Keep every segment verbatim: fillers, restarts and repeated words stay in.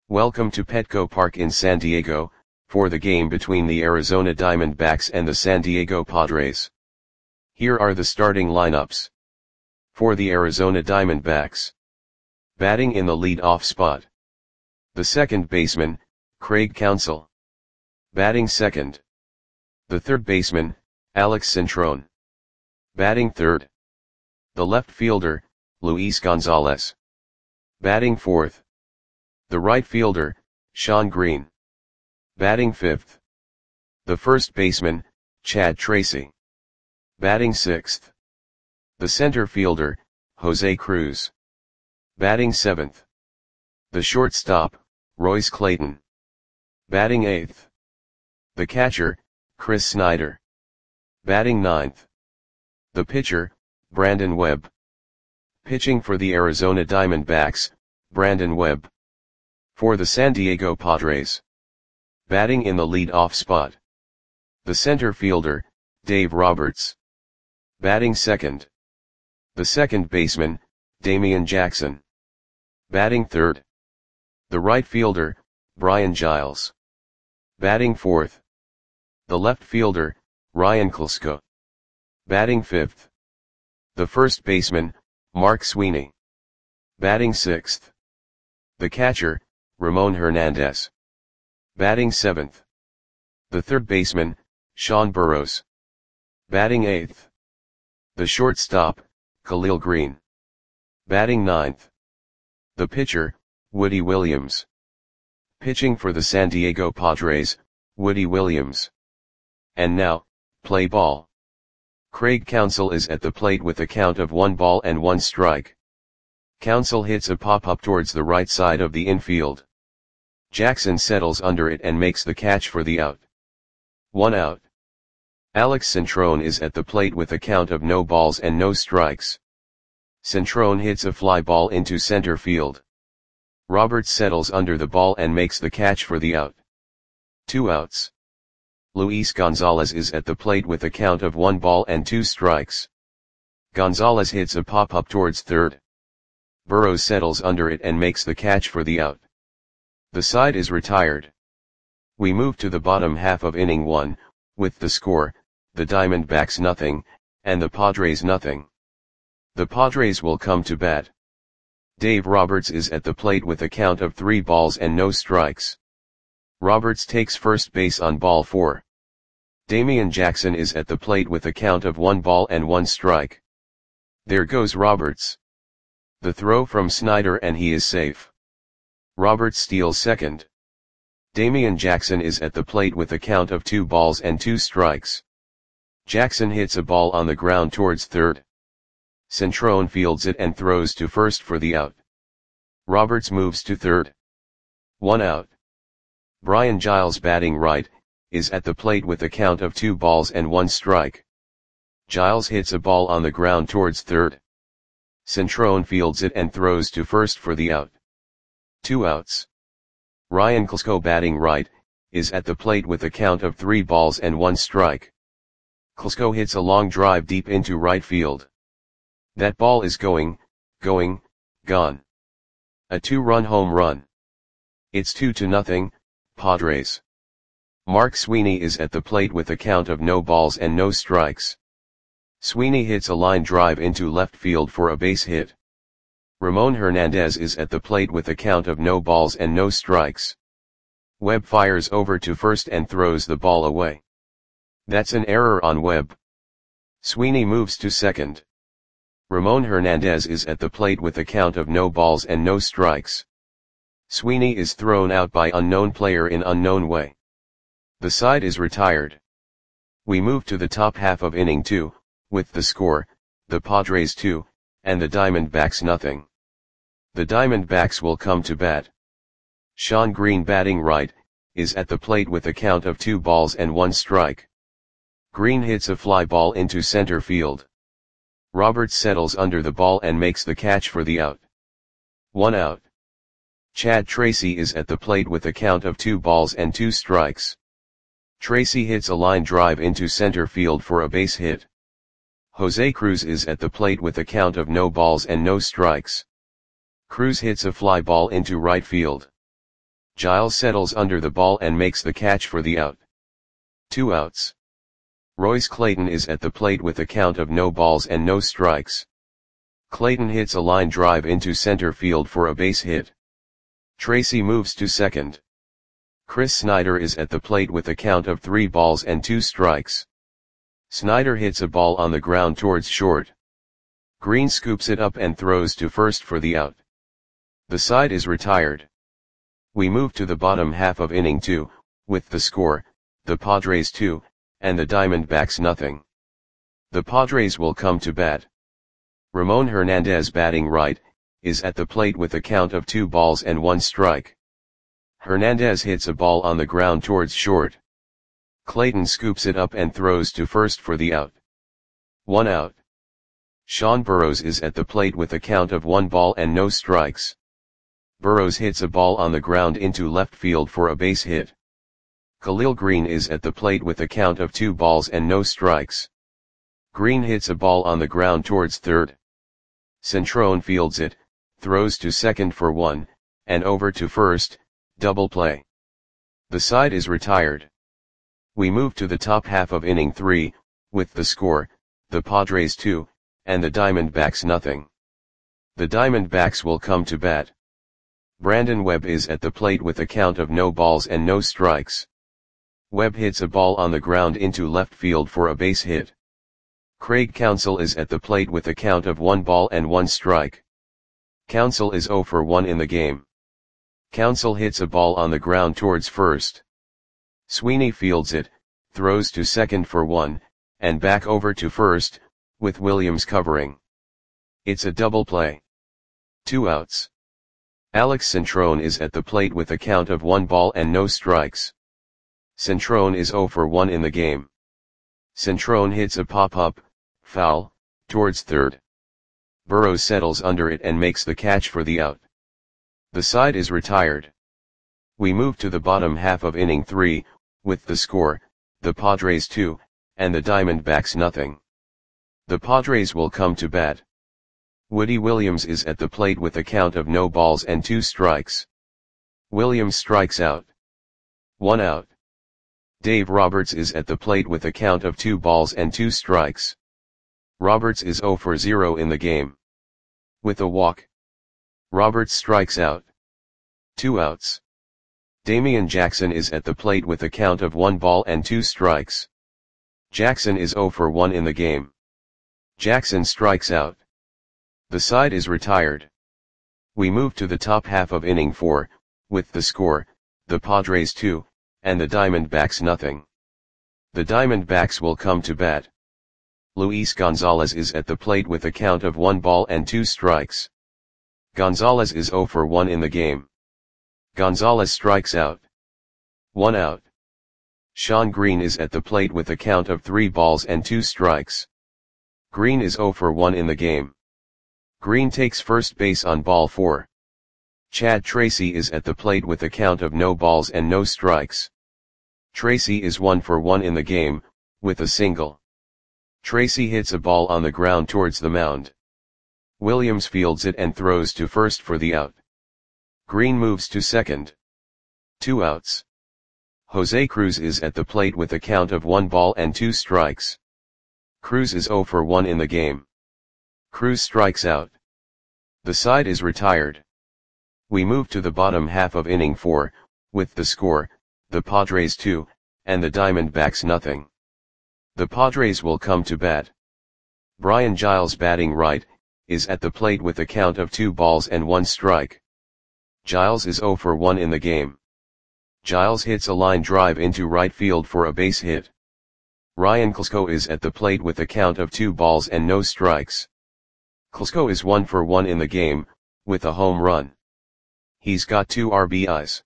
Welcome to Petco Park in San Diego, for the game between the Arizona Diamondbacks and the San Diego Padres. Here are the starting lineups. For the Arizona Diamondbacks. Batting in the lead-off spot. The second baseman, Craig Counsell. Batting second. The third baseman, Alex Cintron. Batting third. The left fielder, Luis Gonzalez. Batting fourth. The right fielder, Shawn Green. Batting fifth. The first baseman, Chad Tracy. Batting sixth. The center fielder, Jose Cruz. Batting seventh. The shortstop, Royce Clayton. Batting eighth. The catcher, Chris Snyder. Batting ninth. The pitcher, Brandon Webb. Pitching for the Arizona Diamondbacks, Brandon Webb. For the San Diego Padres. Batting in the lead-off spot. The center fielder, Dave Roberts. Batting second. The second baseman, Damian Jackson. Batting third. The right fielder, Brian Giles. Batting fourth. The left fielder, Ryan Klesko. Batting fifth. The first baseman, Mark Sweeney. Batting sixth. The catcher, Ramon Hernandez. Batting seventh. The third baseman, Sean Burroughs. Batting eighth. The shortstop, Khalil Green. Batting ninth. The pitcher, Woody Williams. Pitching for the San Diego Padres, Woody Williams. And now, play ball. Craig Counsell is at the plate with a count of one ball and one strike. Counsell hits a pop-up towards the right side of the infield. Jackson settles under it and makes the catch for the out. One out. Alex Cintron is at the plate with a count of no balls and no strikes. Cintron hits a fly ball into center field. Roberts settles under the ball and makes the catch for the out. Two outs. Luis Gonzalez is at the plate with a count of one ball and two strikes. Gonzalez hits a pop-up towards third. Burroughs settles under it and makes the catch for the out. The side is retired. We move to the bottom half of inning one, with the score, the Diamondbacks nothing, and the Padres nothing. The Padres will come to bat. Dave Roberts is at the plate with a count of three balls and no strikes. Roberts takes first base on ball four. Damian Jackson is at the plate with a count of one ball and one strike. There goes Roberts. The throw from Snyder and he is safe. Roberts steals second. Damian Jackson is at the plate with a count of two balls and two strikes. Jackson hits a ball on the ground towards third. Cintron fields it and throws to first for the out. Roberts moves to third. One out. Brian Giles, batting right, is at the plate with a count of two balls and one strike. Giles hits a ball on the ground towards third. Cintron fields it and throws to first for the out. Two outs. Ryan Klesko, batting right, is at the plate with a count of three balls and one strike. Klesko hits a long drive deep into right field. That ball is going, going, gone. A two-run home run. It's two to nothing, Padres. Mark Sweeney is at the plate with a count of no balls and no strikes. Sweeney hits a line drive into left field for a base hit. Ramon Hernandez is at the plate with a count of no balls and no strikes. Webb fires over to first and throws the ball away. That's an error on Webb. Sweeney moves to second. Ramon Hernandez is at the plate with a count of no balls and no strikes. Sweeney is thrown out by unknown player in unknown way. The side is retired. We move to the top half of inning two, with the score, the Padres two, and the Diamondbacks nothing. The Diamondbacks will come to bat. Shawn Green, batting right, is at the plate with a count of two balls and one strike. Green hits a fly ball into center field. Roberts settles under the ball and makes the catch for the out. One out. Chad Tracy is at the plate with a count of two balls and two strikes. Tracy hits a line drive into center field for a base hit. Jose Cruz is at the plate with a count of no balls and no strikes. Cruz hits a fly ball into right field. Giles settles under the ball and makes the catch for the out. Two outs. Royce Clayton is at the plate with a count of no balls and no strikes. Clayton hits a line drive into center field for a base hit. Tracy moves to second. Chris Snyder is at the plate with a count of three balls and two strikes. Snyder hits a ball on the ground towards short. Green scoops it up and throws to first for the out. The side is retired. We move to the bottom half of inning two, with the score, the Padres two, and the Diamondbacks nothing. The Padres will come to bat. Ramon Hernandez, batting right, is at the plate with a count of two balls and one strike. Hernandez hits a ball on the ground towards short. Clayton scoops it up and throws to first for the out. One out. Sean Burrows is at the plate with a count of one ball and no strikes. Burrows hits a ball on the ground into left field for a base hit. Khalil Green is at the plate with a count of two balls and no strikes. Green hits a ball on the ground towards third. Centrone fields it, throws to second for one, and over to first, double play. The side is retired. We move to the top half of inning three, with the score, the Padres two, and the Diamondbacks nothing. The Diamondbacks will come to bat. Brandon Webb is at the plate with a count of no balls and no strikes. Webb hits a ball on the ground into left field for a base hit. Craig Counsell is at the plate with a count of one ball and one strike. Counsell is zero for one in the game. Counsell hits a ball on the ground towards first. Sweeney fields it, throws to second for one, and back over to first, with Williams covering. It's a double play. Two outs. Alex Centrone is at the plate with a count of one ball and no strikes. Centrone is zero for one in the game. Centrone hits a pop-up, foul, towards third. Burrows settles under it and makes the catch for the out. The side is retired. We move to the bottom half of inning three, with the score, the Padres two, and the Diamondbacks nothing. The Padres will come to bat. Woody Williams is at the plate with a count of no balls and two strikes. Williams strikes out. One out. Dave Roberts is at the plate with a count of two balls and two strikes. Roberts is zero for zero in the game. With a walk. Roberts strikes out. Two outs. Damian Jackson is at the plate with a count of one ball and two strikes. Jackson is zero for one in the game. Jackson strikes out. The side is retired. We move to the top half of inning four, with the score, the Padres two, and the Diamondbacks nothing. The Diamondbacks will come to bat. Luis Gonzalez is at the plate with a count of one ball and two strikes. Gonzalez is zero for one in the game. Gonzalez strikes out. One out. Sean Green is at the plate with a count of three balls and two strikes. Green is zero for one in the game. Green takes first base on ball four. Chad Tracy is at the plate with a count of no balls and no strikes. Tracy is one for one in the game, with a single. Tracy hits a ball on the ground towards the mound. Williams fields it and throws to first for the out. Green moves to second. Two outs. Jose Cruz is at the plate with a count of one ball and two strikes. Cruz is zero for one in the game. Cruz strikes out. The side is retired. We move to the bottom half of inning four, with the score, the Padres two, and the Diamondbacks nothing. The Padres will come to bat. Brian Giles, batting right, is at the plate with a count of two balls and one strike. Giles is zero for one in the game. Giles hits a line drive into right field for a base hit. Ryan Klesko is at the plate with a count of two balls and no strikes. Klesko is one for one in the game, with a home run. He's got two R B Is.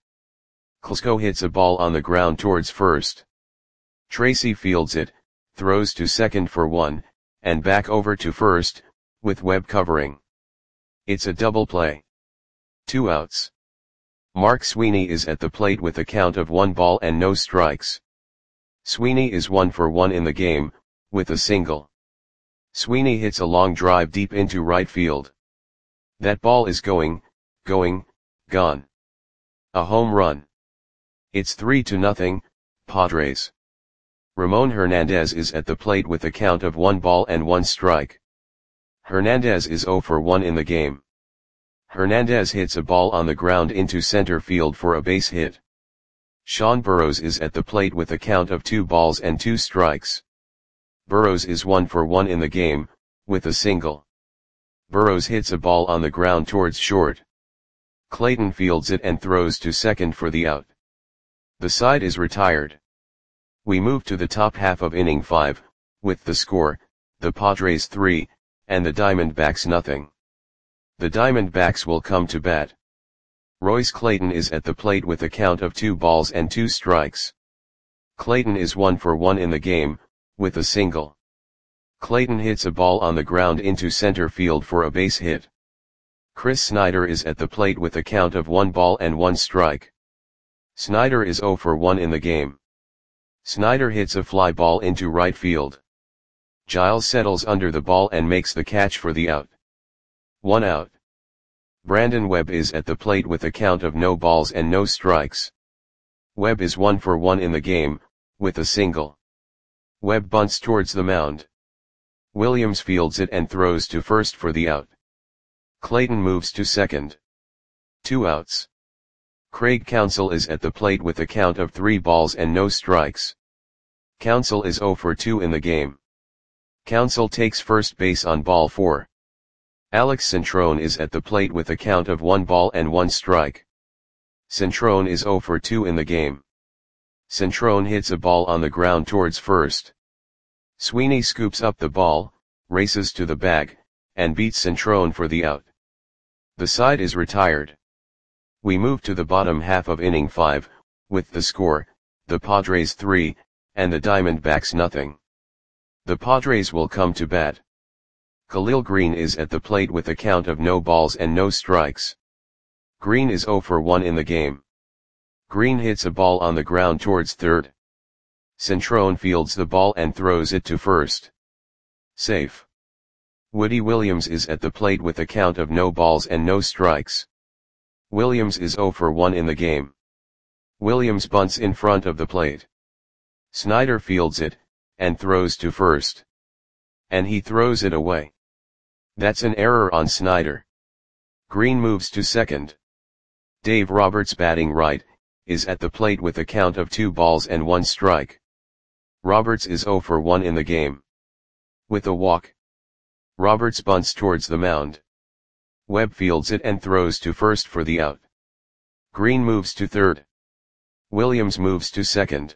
Klesko hits a ball on the ground towards first. Tracy fields it, throws to second for one, and back over to first, with Webb covering. It's a double play. Two outs. Mark Sweeney is at the plate with a count of one ball and no strikes. Sweeney is one for one in the game, with a single. Sweeney hits a long drive deep into right field. That ball is going, going, gone. A home run. It's three to nothing, Padres. Ramon Hernandez is at the plate with a count of one ball and one strike. Hernandez is zero for one in the game. Hernandez hits a ball on the ground into center field for a base hit. Sean Burrows is at the plate with a count of two balls and two strikes. Burrows is one for one in the game, with a single. Burrows hits a ball on the ground towards short. Clayton fields it and throws to second for the out. The side is retired. We move to the top half of inning five, with the score, the Padres three, and the Diamondbacks nothing. The Diamondbacks will come to bat. Royce Clayton is at the plate with a count of two balls and two strikes. Clayton is one for one in the game, with a single. Clayton hits a ball on the ground into center field for a base hit. Chris Snyder is at the plate with a count of one ball and one strike. Snyder is zero for one in the game. Snyder hits a fly ball into right field. Giles settles under the ball and makes the catch for the out. One out. Brandon Webb is at the plate with a count of no balls and no strikes. Webb is one for one in the game, with a single. Webb bunts towards the mound. Williams fields it and throws to first for the out. Clayton moves to second. Two outs. Craig Counsell is at the plate with a count of three balls and no strikes. Counsell is zero for two in the game. Counsell takes first base on ball four. Alex Centrone is at the plate with a count of one ball and one strike. Centrone is zero for two in the game. Centrone hits a ball on the ground towards first. Sweeney scoops up the ball, races to the bag, and beats Centrone for the out. The side is retired. We move to the bottom half of inning five, with the score, the Padres three, and the Diamondbacks nothing. The Padres will come to bat. Khalil Green is at the plate with a count of no balls and no strikes. Green is zero for one in the game. Green hits a ball on the ground towards third. Centrone fields the ball and throws it to first. Safe. Woody Williams is at the plate with a count of no balls and no strikes. Williams is zero for one in the game. Williams bunts in front of the plate. Snyder fields it, and throws to first. And he throws it away. That's an error on Snyder. Green moves to second. Dave Roberts, batting right, is at the plate with a count of two balls and one strike. Roberts is zero for one in the game. With a walk. Roberts bunts towards the mound. Webb fields it and throws to first for the out. Green moves to third. Williams moves to second.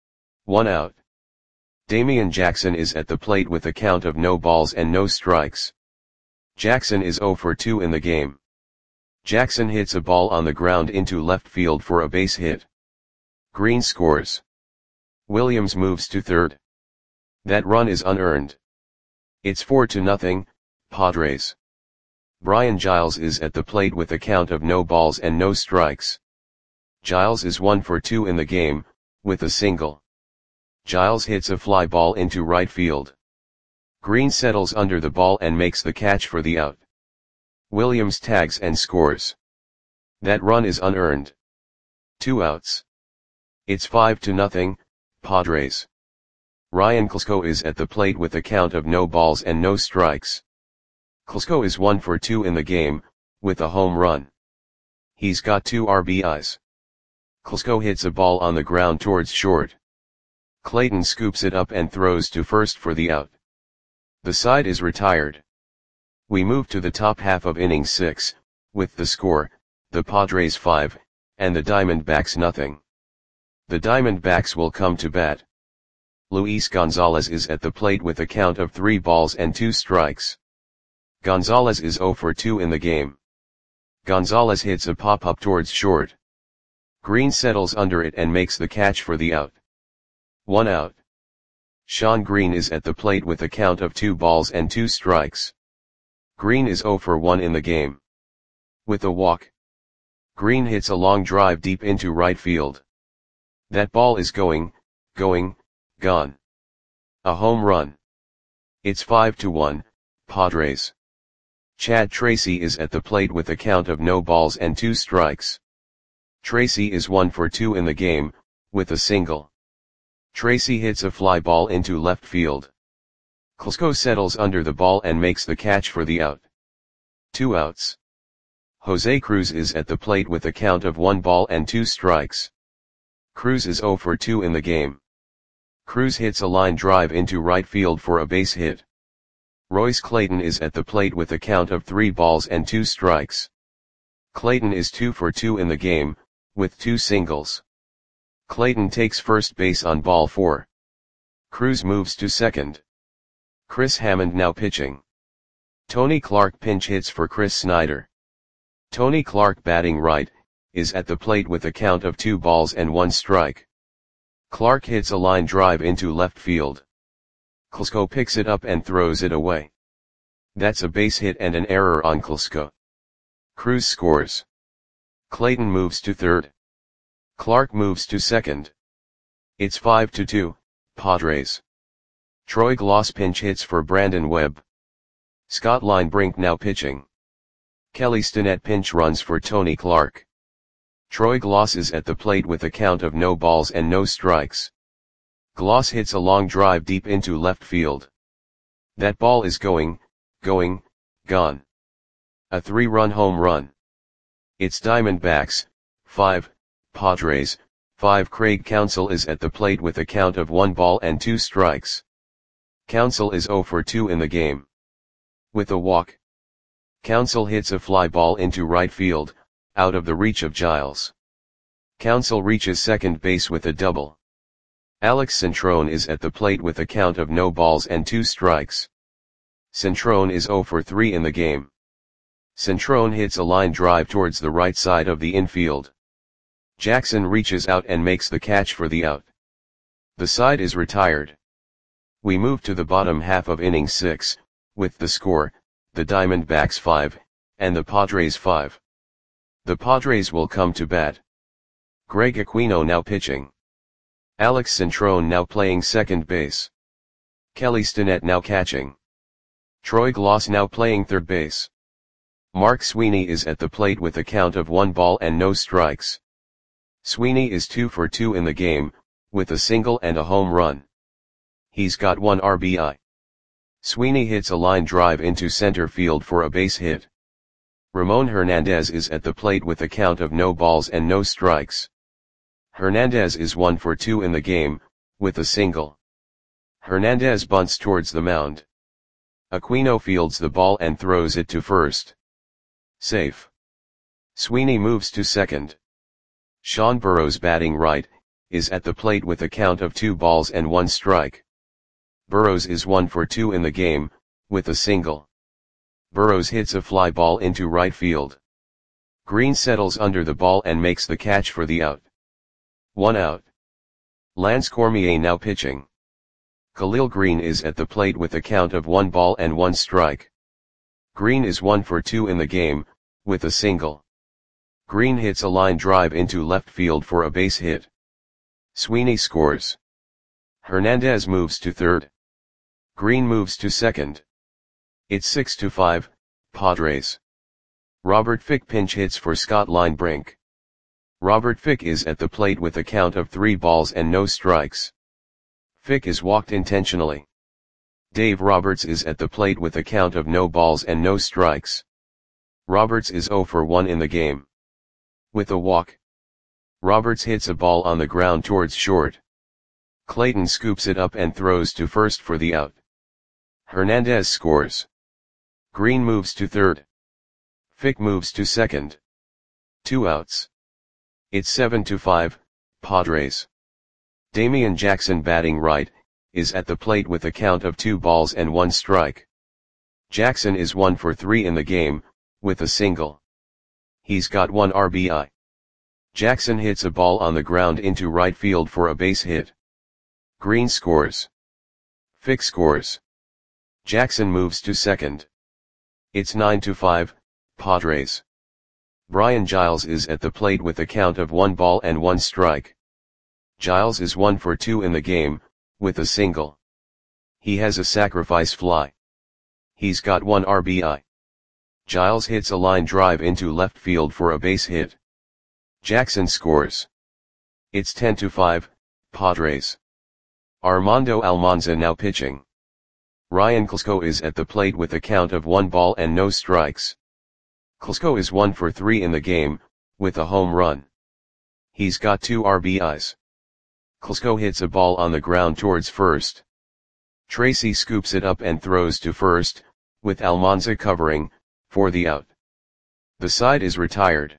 One out. Damian Jackson is at the plate with a count of no balls and no strikes. Jackson is zero for two in the game. Jackson hits a ball on the ground into left field for a base hit. Green scores. Williams moves to third. That run is unearned. It's four to nothing, Padres. Brian Giles is at the plate with a count of no balls and no strikes. Giles is one for two in the game, with a single. Giles hits a fly ball into right field. Green settles under the ball and makes the catch for the out. Williams tags and scores. That run is unearned. Two outs. It's five to nothing, Padres. Ryan Klesko is at the plate with a count of no balls and no strikes. Klesko is one for two in the game, with a home run. He's got two R B Is. Klesko hits a ball on the ground towards short. Clayton scoops it up and throws to first for the out. The side is retired. We move to the top half of inning six, with the score, the Padres five, and the Diamondbacks nothing. The Diamondbacks will come to bat. Luis Gonzalez is at the plate with a count of three balls and two strikes. Gonzalez is zero for two in the game. Gonzalez hits a pop-up towards short. Green settles under it and makes the catch for the out. One out. Sean Green is at the plate with a count of two balls and two strikes. Green is zero for one in the game. With a walk. Green hits a long drive deep into right field. That ball is going, going, gone. A home run. It's five to one, Padres. Chad Tracy is at the plate with a count of no balls and two strikes. Tracy is one for two in the game, with a single. Tracy hits a fly ball into left field. Klesko settles under the ball and makes the catch for the out. Two outs. Jose Cruz is at the plate with a count of one ball and two strikes. Cruz is zero for two in the game. Cruz hits a line drive into right field for a base hit. Royce Clayton is at the plate with a count of three balls and two strikes. Clayton is two for two in the game, with two singles. Clayton takes first base on ball four. Cruz moves to second. Chris Hammond now pitching. Tony Clark pinch hits for Chris Snyder. Tony Clark, batting right, is at the plate with a count of two balls and one strike. Clark hits a line drive into left field. Klesko picks it up and throws it away. That's a base hit and an error on Klesko. Cruz scores. Clayton moves to third. Clark moves to second. It's five to two, Padres. Troy Glaus pinch hits for Brandon Webb. Scott Linebrink now pitching. Kelly Stinnett pinch runs for Tony Clark. Troy Glaus is at the plate with a count of no balls and no strikes. Glaus hits a long drive deep into left field. That ball is going, going, gone. A three-run home run. It's Diamondbacks, five, Padres, five. Craig Counsell is at the plate with a count of one ball and two strikes. Counsell is zero for two in the game. With a walk. Counsell hits a fly ball into right field, out of the reach of Giles. Counsell reaches second base with a double. Alex Centrone is at the plate with a count of no balls and two strikes. Centrone is zero for three in the game. Centrone hits a line drive towards the right side of the infield. Jackson reaches out and makes the catch for the out. The side is retired. We move to the bottom half of inning six, with the score, the Diamondbacks five, and the Padres five. The Padres will come to bat. Greg Aquino now pitching. Alex Centrone now playing second base. Kelly Stinnett now catching. Troy Glaus now playing third base. Mark Sweeney is at the plate with a count of one ball and no strikes. Sweeney is two for two in the game, with a single and a home run. He's got one R B I. Sweeney hits a line drive into center field for a base hit. Ramon Hernandez is at the plate with a count of no balls and no strikes. Hernandez is one for two in the game, with a single. Hernandez bunts towards the mound. Aquino fields the ball and throws it to first. Safe. Sweeney moves to second. Sean Burrows, batting right, is at the plate with a count of two balls and one strike. Burrows is one for two in the game, with a single. Burrows hits a fly ball into right field. Green settles under the ball and makes the catch for the out. One out. Lance Cormier now pitching. Khalil Green is at the plate with a count of one ball and one strike. Green is one for two in the game, with a single. Green hits a line drive into left field for a base hit. Sweeney scores. Hernandez moves to third. Green moves to second. It's six to five, Padres. Robert Fick pinch hits for Scott Linebrink. Robert Fick is at the plate with a count of three balls and no strikes. Fick is walked intentionally. Dave Roberts is at the plate with a count of no balls and no strikes. Roberts is zero for one in the game. With a walk. Roberts hits a ball on the ground towards short. Clayton scoops it up and throws to first for the out. Hernandez scores. Green moves to third. Fick moves to second. Two outs. It's seven to five, Padres. Damian Jackson, batting right, is at the plate with a count of two balls and one strike. Jackson is one for three in the game, with a single. He's got one R B I. Jackson hits a ball on the ground into right field for a base hit. Green scores. Fick scores. Jackson moves to second. It's nine to five, Padres. Brian Giles is at the plate with a count of one ball and one strike. Giles is one for two in the game, with a single. He has a sacrifice fly. He's got one R B I. Giles hits a line drive into left field for a base hit. Jackson scores. It's ten to five, Padres. Armando Almanza now pitching. Ryan Klesko is at the plate with a count of one ball and no strikes. Klesko is one for three in the game, with a home run. He's got two R B Is. Klesko hits a ball on the ground towards first. Tracy scoops it up and throws to first, with Almanza covering, for the out. The side is retired.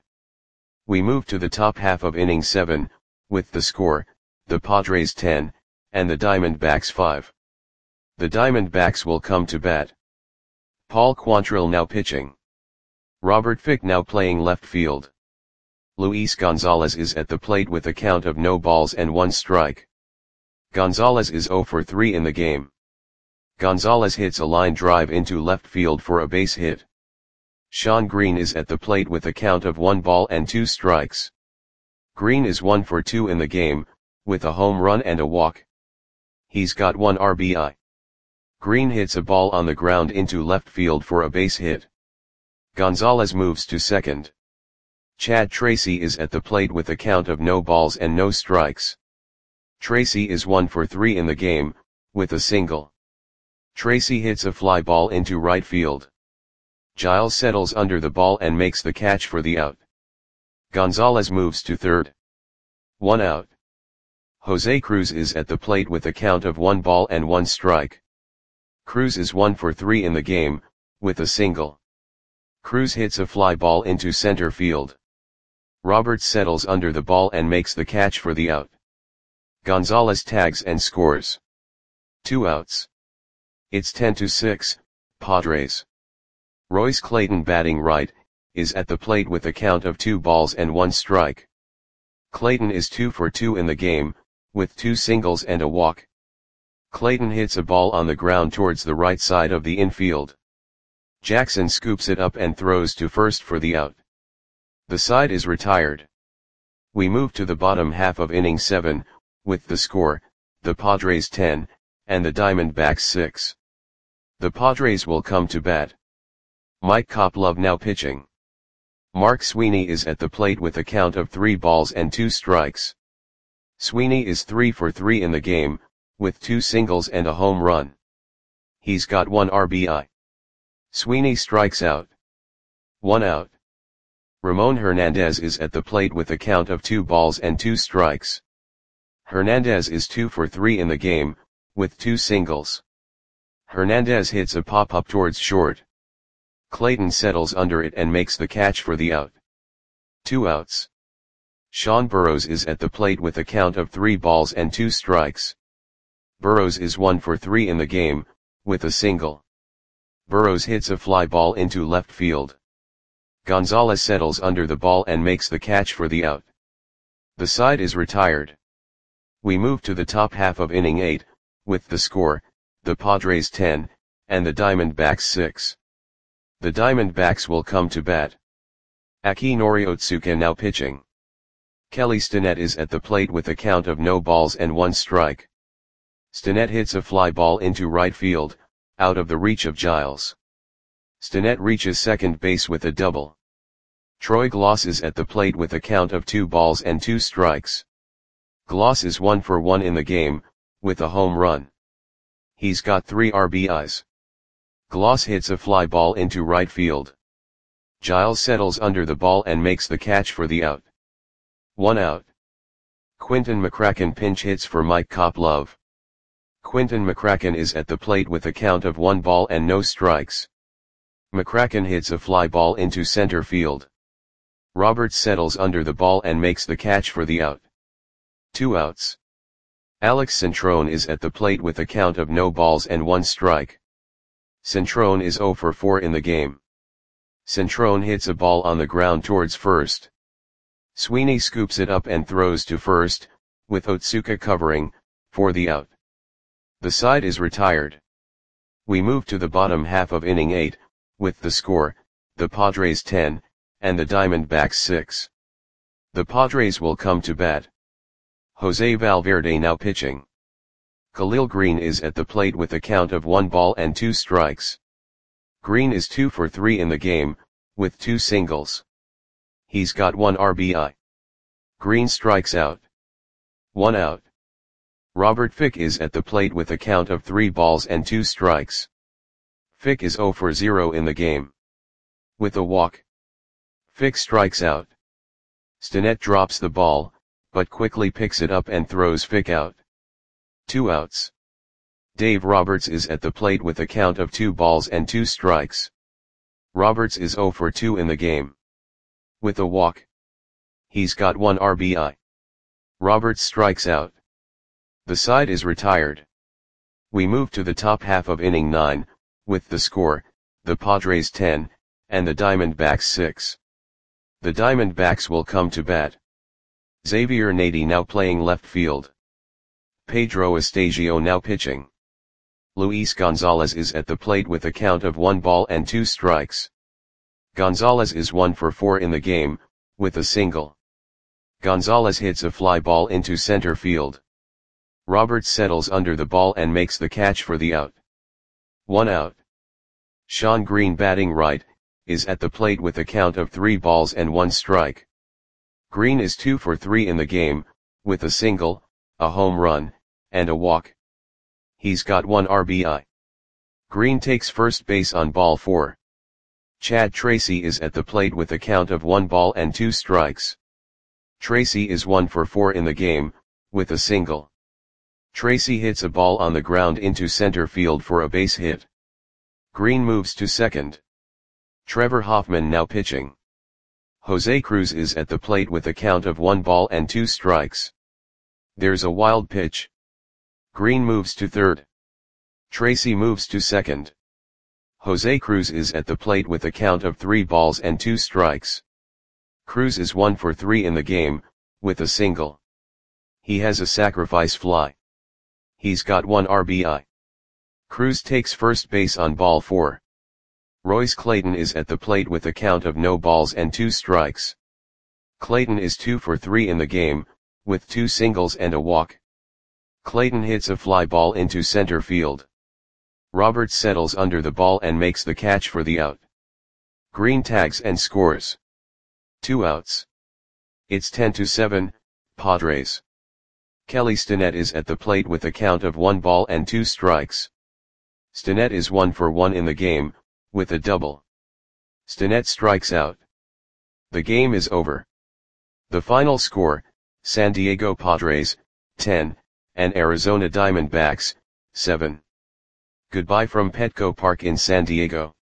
We move to the top half of inning seven, with the score, the Padres ten, and the Diamondbacks five. The Diamondbacks will come to bat. Paul Quantrill now pitching. Robert Fick now playing left field. Luis Gonzalez is at the plate with a count of no balls and one strike. Gonzalez is zero for three in the game. Gonzalez hits a line drive into left field for a base hit. Sean Green is at the plate with a count of one ball and two strikes. Green is one for two in the game, with a home run and a walk. He's got one R B I. Green hits a ball on the ground into left field for a base hit. Gonzalez moves to second. Chad Tracy is at the plate with a count of no balls and no strikes. Tracy is one for three in the game, with a single. Tracy hits a fly ball into right field. Giles settles under the ball and makes the catch for the out. Gonzalez moves to third. One out. Jose Cruz is at the plate with a count of one ball and one strike. Cruz is one for three in the game, with a single. Cruz hits a fly ball into center field. Roberts settles under the ball and makes the catch for the out. Gonzalez tags and scores. Two outs. It's ten to six, Padres. Royce Clayton batting right, is at the plate with a count of two balls and one strike. Clayton is two for two in the game, with two singles and a walk. Clayton hits a ball on the ground towards the right side of the infield. Jackson scoops it up and throws to first for the out. The side is retired. We move to the bottom half of inning seven, with the score, the Padres ten, and the Diamondbacks six. The Padres will come to bat. Mike Koplov now pitching. Mark Sweeney is at the plate with a count of three balls and two strikes. Sweeney is three for three in the game, with two singles and a home run. He's got one R B I. Sweeney strikes out. One out. Ramon Hernandez is at the plate with a count of two balls and two strikes. Hernandez is two for three in the game, with two singles. Hernandez hits a pop-up towards short. Clayton settles under it and makes the catch for the out. Two outs. Sean Burrows is at the plate with a count of three balls and two strikes. Burrows is one for three in the game, with a single. Burrows hits a fly ball into left field. Gonzalez settles under the ball and makes the catch for the out. The side is retired. We move to the top half of inning eight, with the score, the Padres ten, and the Diamondbacks six. The Diamondbacks will come to bat. Akinori Otsuka now pitching. Kelly Stinnett is at the plate with a count of no balls and one strike. Stinnett hits a fly ball into right field, out of the reach of Giles. Stinnett reaches second base with a double. Troy Gloss is at the plate with a count of two balls and two strikes. Gloss is one for one in the game, with a home run. He's got three R B Is. Gloss hits a fly ball into right field. Giles settles under the ball and makes the catch for the out. One out. Quinton McCracken pinch hits for Mike Koplov. Quinton McCracken is at the plate with a count of one ball and no strikes. McCracken hits a fly ball into center field. Roberts settles under the ball and makes the catch for the out. Two outs. Alex Centrone is at the plate with a count of no balls and one strike. Centrone is zero for four in the game. Centrone hits a ball on the ground towards first. Sweeney scoops it up and throws to first, with Otsuka covering, for the out. The side is retired. We move to the bottom half of inning eight, with the score, the Padres ten, and the Diamondbacks six. The Padres will come to bat. Jose Valverde now pitching. Khalil Green is at the plate with a count of one ball and two strikes. Green is two for three in the game, with two singles. He's got one R B I. Green strikes out. One out. Robert Fick is at the plate with a count of three balls and two strikes. Fick is zero for zero in the game. With a walk, Fick strikes out. Stinnett drops the ball, but quickly picks it up and throws Fick out. Two outs. Dave Roberts is at the plate with a count of two balls and two strikes. Roberts is zero for two in the game. With a walk, he's got one R B I. Roberts strikes out. The side is retired. We move to the top half of inning nine, with the score, the Padres ten, and the Diamondbacks six. The Diamondbacks will come to bat. Xavier Nady now playing left field. Pedro Estasio now pitching. Luis Gonzalez is at the plate with a count of one ball and two strikes. Gonzalez is one for four in the game, with a single. Gonzalez hits a fly ball into center field. Roberts settles under the ball and makes the catch for the out. One out. Shawn Green batting right, is at the plate with a count of three balls and one strike. Green is two for three in the game, with a single, a home run, and a walk. He's got one R B I. Green takes first base on ball four. Chad Tracy is at the plate with a count of one ball and two strikes. Tracy is one for four in the game, with a single. Tracy hits a ball on the ground into center field for a base hit. Green moves to second. Trevor Hoffman now pitching. Jose Cruz is at the plate with a count of one ball and two strikes. There's a wild pitch. Green moves to third. Tracy moves to second. Jose Cruz is at the plate with a count of three balls and two strikes. Cruz is one for three in the game, with a single. He has a sacrifice fly. He's got one R B I. Cruz takes first base on ball four. Royce Clayton is at the plate with a count of no balls and two strikes. Clayton is two for three in the game, with two singles and a walk. Clayton hits a fly ball into center field. Roberts settles under the ball and makes the catch for the out. Green tags and scores. Two outs. It's ten to seven, Padres. Kelly Stinnett is at the plate with a count of one ball and two strikes. Stinnett is one for one in the game, with a double. Stinnett strikes out. The game is over. The final score, San Diego Padres, ten, and Arizona Diamondbacks, seven. Goodbye from Petco Park in San Diego.